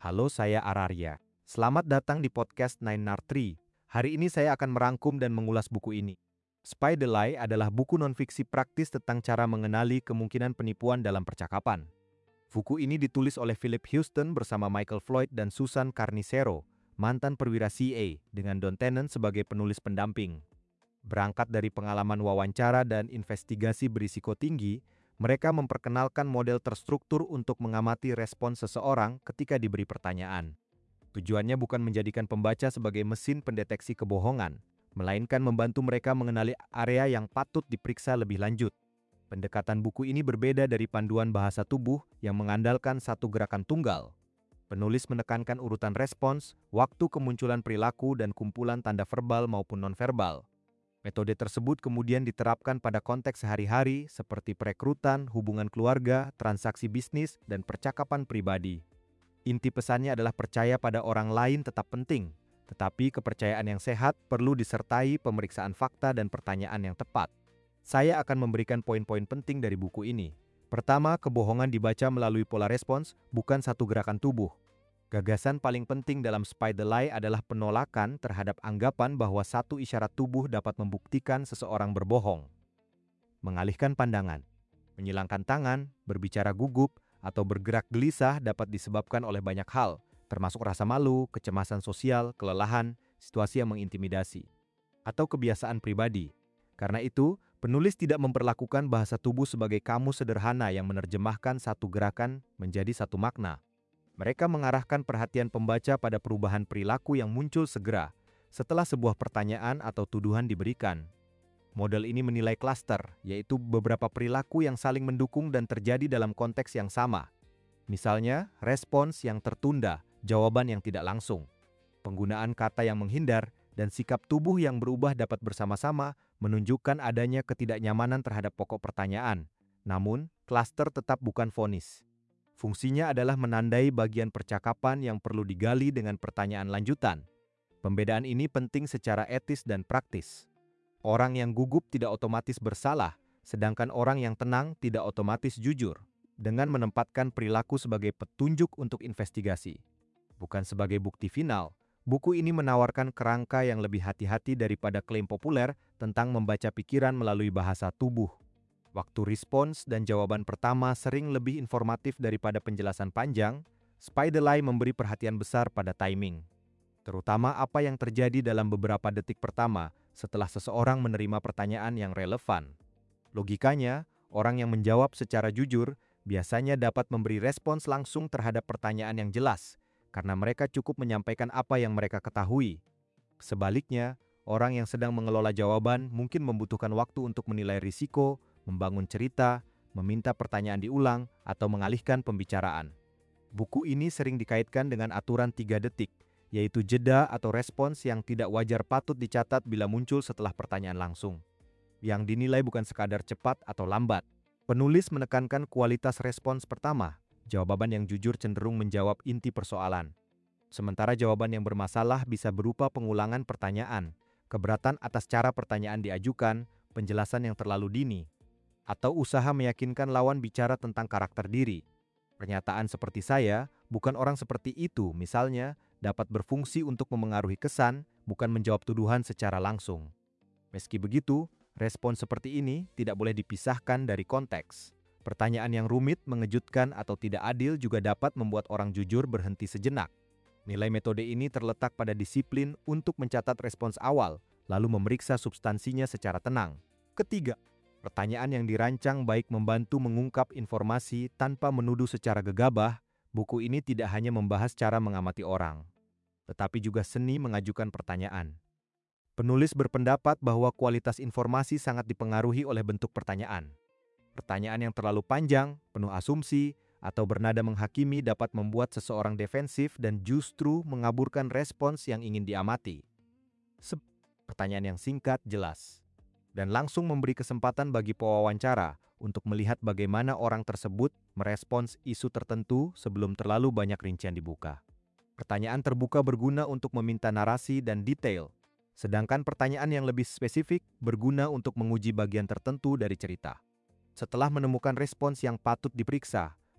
Halo, saya Araria. Selamat datang di podcast Nine Nar Tree. Hari ini saya akan merangkum dan mengulas buku ini. Spy the Lie adalah buku nonfiksi praktis tentang cara mengenali kemungkinan penipuan dalam percakapan. Buku ini ditulis oleh Philip Houston bersama Michael Floyd dan Susan Carnicero, mantan perwira CIA, dengan Don Tennant sebagai penulis pendamping. Berangkat dari pengalaman wawancara dan investigasi berisiko tinggi, mereka memperkenalkan model terstruktur untuk mengamati respons seseorang ketika diberi pertanyaan. Tujuannya bukan menjadikan pembaca sebagai mesin pendeteksi kebohongan, melainkan membantu mereka mengenali area yang patut diperiksa lebih lanjut. Pendekatan buku ini berbeda dari panduan bahasa tubuh yang mengandalkan satu gerakan tunggal. Penulis menekankan urutan respons, waktu kemunculan perilaku, dan kumpulan tanda verbal maupun nonverbal. Metode tersebut kemudian diterapkan pada konteks sehari-hari seperti perekrutan, hubungan keluarga, transaksi bisnis, dan percakapan pribadi. Inti pesannya adalah percaya pada orang lain tetap penting, tetapi kepercayaan yang sehat perlu disertai pemeriksaan fakta dan pertanyaan yang tepat. Saya akan memberikan poin-poin penting dari buku ini. Pertama, kebohongan dibaca melalui pola respons, bukan satu gerakan tubuh. Gagasan paling penting dalam Spy the Lie adalah penolakan terhadap anggapan bahwa satu isyarat tubuh dapat membuktikan seseorang berbohong. Mengalihkan pandangan, menyilangkan tangan, berbicara gugup, atau bergerak gelisah dapat disebabkan oleh banyak hal, termasuk rasa malu, kecemasan sosial, kelelahan, situasi yang mengintimidasi, atau kebiasaan pribadi. Karena itu, penulis tidak memperlakukan bahasa tubuh sebagai kamus sederhana yang menerjemahkan satu gerakan menjadi satu makna. Mereka mengarahkan perhatian pembaca pada perubahan perilaku yang muncul segera setelah sebuah pertanyaan atau tuduhan diberikan. Model ini menilai klaster, yaitu beberapa perilaku yang saling mendukung dan terjadi dalam konteks yang sama. Misalnya, respons yang tertunda, jawaban yang tidak langsung, penggunaan kata yang menghindar, dan sikap tubuh yang berubah dapat bersama-sama menunjukkan adanya ketidaknyamanan terhadap pokok pertanyaan. Namun, klaster tetap bukan vonis. Fungsinya adalah menandai bagian percakapan yang perlu digali dengan pertanyaan lanjutan. Pembedaan ini penting secara etis dan praktis. Orang yang gugup tidak otomatis bersalah, sedangkan orang yang tenang tidak otomatis jujur, dengan menempatkan perilaku sebagai petunjuk untuk investigasi. Bukan sebagai bukti final, buku ini menawarkan kerangka yang lebih hati-hati daripada klaim populer tentang membaca pikiran melalui bahasa tubuh. Waktu respons dan jawaban pertama sering lebih informatif daripada penjelasan panjang. Spy the Lie memberi perhatian besar pada timing, terutama apa yang terjadi dalam beberapa detik pertama setelah seseorang menerima pertanyaan yang relevan. Logikanya, orang yang menjawab secara jujur biasanya dapat memberi respons langsung terhadap pertanyaan yang jelas, karena mereka cukup menyampaikan apa yang mereka ketahui. Sebaliknya, orang yang sedang mengelola jawaban mungkin membutuhkan waktu untuk menilai risiko, membangun cerita, meminta pertanyaan diulang, atau mengalihkan pembicaraan. Buku ini sering dikaitkan dengan aturan 3 detik, yaitu jeda atau respons yang tidak wajar patut dicatat bila muncul setelah pertanyaan langsung, yang dinilai bukan sekadar cepat atau lambat. Penulis menekankan kualitas respons pertama. Jawaban yang jujur cenderung menjawab inti persoalan. Sementara jawaban yang bermasalah bisa berupa pengulangan pertanyaan, keberatan atas cara pertanyaan diajukan, penjelasan yang terlalu dini, atau usaha meyakinkan lawan bicara tentang karakter diri. Pernyataan seperti saya, bukan orang seperti itu, misalnya, dapat berfungsi untuk memengaruhi kesan, bukan menjawab tuduhan secara langsung. Meski begitu, respons seperti ini tidak boleh dipisahkan dari konteks. Pertanyaan yang rumit, mengejutkan, atau tidak adil juga dapat membuat orang jujur berhenti sejenak. Nilai metode ini terletak pada disiplin untuk mencatat respons awal, lalu memeriksa substansinya secara tenang. Ketiga, pertanyaan yang dirancang baik membantu mengungkap informasi tanpa menuduh secara gegabah. Buku ini tidak hanya membahas cara mengamati orang, tetapi juga seni mengajukan pertanyaan. Penulis berpendapat bahwa kualitas informasi sangat dipengaruhi oleh bentuk pertanyaan. Pertanyaan yang terlalu panjang, penuh asumsi, atau bernada menghakimi dapat membuat seseorang defensif dan justru mengaburkan respons yang ingin diamati. Pertanyaan yang singkat, jelas, dan langsung memberi kesempatan bagi pewawancara untuk melihat bagaimana orang tersebut merespons isu tertentu sebelum terlalu banyak rincian dibuka. Pertanyaan terbuka berguna untuk meminta narasi dan detail, sedangkan pertanyaan yang lebih spesifik berguna untuk menguji bagian tertentu dari cerita. Setelah menemukan respons yang patut diperiksa,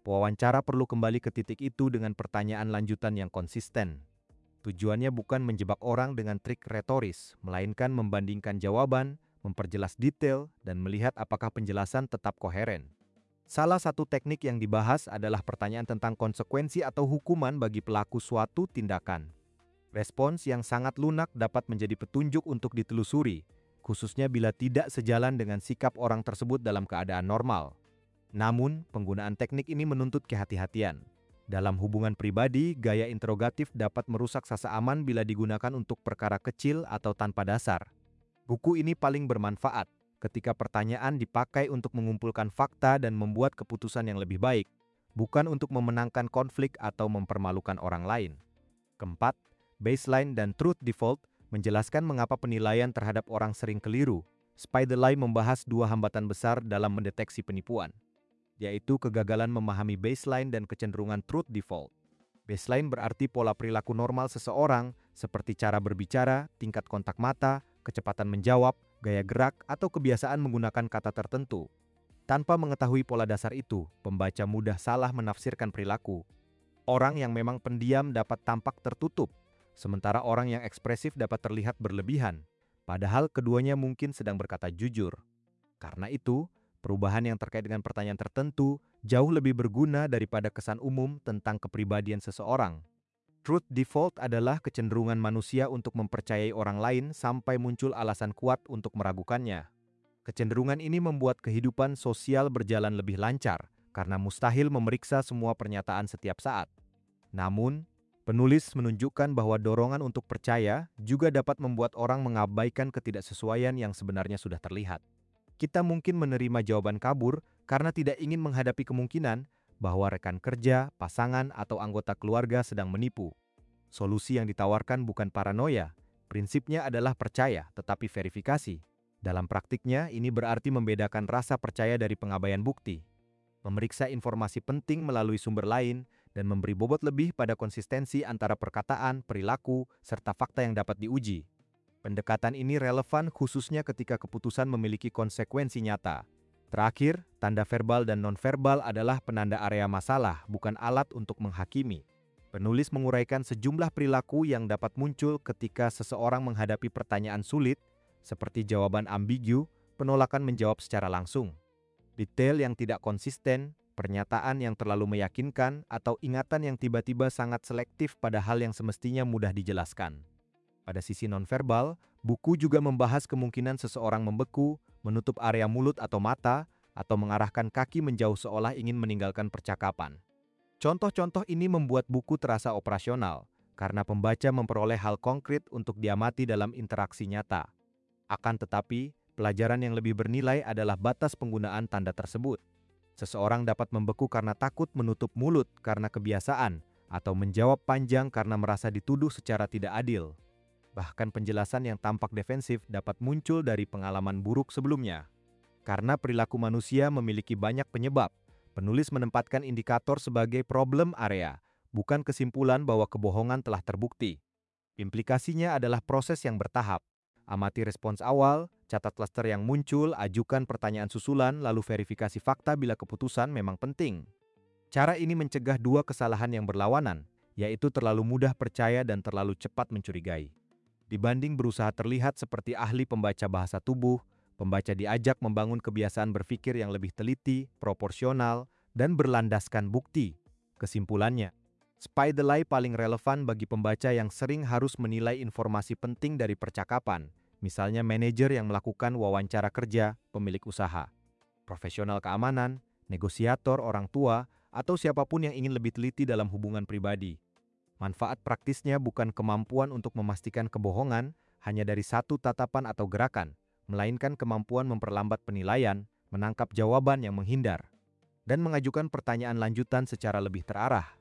Pewawancara perlu kembali ke titik itu dengan pertanyaan lanjutan yang konsisten. Tujuannya bukan menjebak orang dengan trik retoris, melainkan membandingkan jawaban, memperjelas detail, dan melihat apakah penjelasan tetap koheren. Salah satu teknik yang dibahas adalah pertanyaan tentang konsekuensi atau hukuman bagi pelaku suatu tindakan. Respons yang sangat lunak dapat menjadi petunjuk untuk ditelusuri, khususnya bila tidak sejalan dengan sikap orang tersebut dalam keadaan normal. Namun, penggunaan teknik ini menuntut kehati-hatian. Dalam hubungan pribadi, gaya interrogatif dapat merusak rasa aman bila digunakan untuk perkara kecil atau tanpa dasar. Buku ini paling bermanfaat ketika pertanyaan dipakai untuk mengumpulkan fakta dan membuat keputusan yang lebih baik, bukan untuk memenangkan konflik atau mempermalukan orang lain. Keempat, baseline dan truth default menjelaskan mengapa penilaian terhadap orang sering keliru. Spidey membahas dua hambatan besar dalam mendeteksi penipuan, yaitu kegagalan memahami baseline dan kecenderungan truth default. Baseline berarti pola perilaku normal seseorang, seperti cara berbicara, tingkat kontak mata, kecepatan menjawab, gaya gerak, atau kebiasaan menggunakan kata tertentu. Tanpa mengetahui pola dasar itu, pembaca mudah salah menafsirkan perilaku. Orang yang memang pendiam dapat tampak tertutup, sementara orang yang ekspresif dapat terlihat berlebihan, padahal keduanya mungkin sedang berkata jujur. Karena itu, perubahan yang terkait dengan pertanyaan tertentu jauh lebih berguna daripada kesan umum tentang kepribadian seseorang. Truth default adalah kecenderungan manusia untuk mempercayai orang lain sampai muncul alasan kuat untuk meragukannya. Kecenderungan ini membuat kehidupan sosial berjalan lebih lancar karena mustahil memeriksa semua pernyataan setiap saat. Namun, penulis menunjukkan bahwa dorongan untuk percaya juga dapat membuat orang mengabaikan ketidaksesuaian yang sebenarnya sudah terlihat. Kita mungkin menerima jawaban kabur karena tidak ingin menghadapi kemungkinan bahwa rekan kerja, pasangan, atau anggota keluarga sedang menipu. Solusi yang ditawarkan bukan paranoia, prinsipnya adalah percaya tetapi verifikasi. Dalam praktiknya, ini berarti membedakan rasa percaya dari pengabaian bukti, memeriksa informasi penting melalui sumber lain, dan memberi bobot lebih pada konsistensi antara perkataan, perilaku, serta fakta yang dapat diuji. Pendekatan ini relevan khususnya ketika keputusan memiliki konsekuensi nyata. Terakhir, tanda verbal dan nonverbal adalah penanda area masalah, bukan alat untuk menghakimi. Penulis menguraikan sejumlah perilaku yang dapat muncul ketika seseorang menghadapi pertanyaan sulit, seperti jawaban ambigu, penolakan menjawab secara langsung, detail yang tidak konsisten, pernyataan yang terlalu meyakinkan, atau ingatan yang tiba-tiba sangat selektif pada hal yang semestinya mudah dijelaskan. Pada sisi nonverbal, buku juga membahas kemungkinan seseorang membeku, menutup area mulut atau mata, atau mengarahkan kaki menjauh seolah ingin meninggalkan percakapan. Contoh-contoh ini membuat buku terasa operasional, karena pembaca memperoleh hal konkret untuk diamati dalam interaksi nyata. Akan tetapi, pelajaran yang lebih bernilai adalah batas penggunaan tanda tersebut. Seseorang dapat membeku karena takut menutup mulut karena kebiasaan, atau menjawab panjang karena merasa dituduh secara tidak adil. Bahkan penjelasan yang tampak defensif dapat muncul dari pengalaman buruk sebelumnya. Karena perilaku manusia memiliki banyak penyebab, penulis menempatkan indikator sebagai problem area, bukan kesimpulan bahwa kebohongan telah terbukti. Implikasinya adalah proses yang bertahap. Amati respons awal, catat klaster yang muncul, ajukan pertanyaan susulan, lalu verifikasi fakta bila keputusan memang penting. Cara ini mencegah dua kesalahan yang berlawanan, yaitu terlalu mudah percaya dan terlalu cepat mencurigai. Dibanding berusaha terlihat seperti ahli pembaca bahasa tubuh, pembaca diajak membangun kebiasaan berpikir yang lebih teliti, proporsional, dan berlandaskan bukti. Kesimpulannya, Spidey paling relevan bagi pembaca yang sering harus menilai informasi penting dari percakapan, misalnya manajer yang melakukan wawancara kerja, pemilik usaha, profesional keamanan, negosiator, orang tua, atau siapapun yang ingin lebih teliti dalam hubungan pribadi. Manfaat praktisnya bukan kemampuan untuk memastikan kebohongan hanya dari satu tatapan atau gerakan, melainkan kemampuan memperlambat penilaian, menangkap jawaban yang menghindar, dan mengajukan pertanyaan lanjutan secara lebih terarah.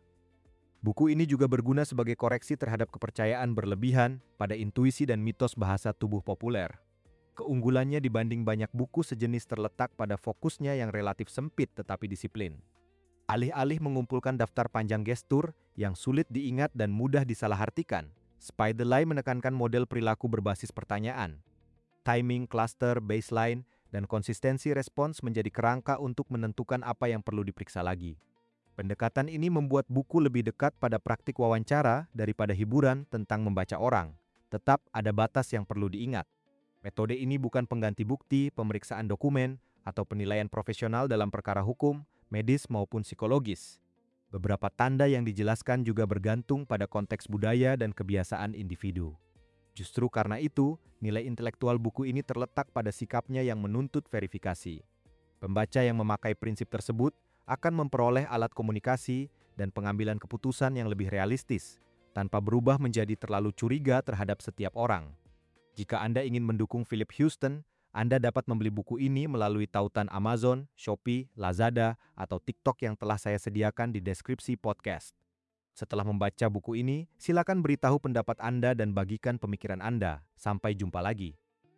Buku ini juga berguna sebagai koreksi terhadap kepercayaan berlebihan pada intuisi dan mitos bahasa tubuh populer. Keunggulannya dibanding banyak buku sejenis terletak pada fokusnya yang relatif sempit tetapi disiplin. Alih-alih mengumpulkan daftar panjang gestur yang sulit diingat dan mudah disalahartikan, Spidey menekankan model perilaku berbasis pertanyaan. Timing, cluster, baseline, dan konsistensi respons menjadi kerangka untuk menentukan apa yang perlu diperiksa lagi. Pendekatan ini membuat buku lebih dekat pada praktik wawancara daripada hiburan tentang membaca orang. Tetap ada batas yang perlu diingat. Metode ini bukan pengganti bukti, pemeriksaan dokumen, atau penilaian profesional dalam perkara hukum, medis maupun psikologis. Beberapa tanda yang dijelaskan juga bergantung pada konteks budaya dan kebiasaan individu. Justru karena itu, nilai intelektual buku ini terletak pada sikapnya yang menuntut verifikasi. Pembaca yang memakai prinsip tersebut akan memperoleh alat komunikasi dan pengambilan keputusan yang lebih realistis, tanpa berubah menjadi terlalu curiga terhadap setiap orang. Jika Anda ingin mendukung Philip Houston, Anda dapat membeli buku ini melalui tautan Amazon, Shopee, Lazada, atau TikTok yang telah saya sediakan di deskripsi podcast. Setelah membaca buku ini, silakan beritahu pendapat Anda dan bagikan pemikiran Anda. Sampai jumpa lagi.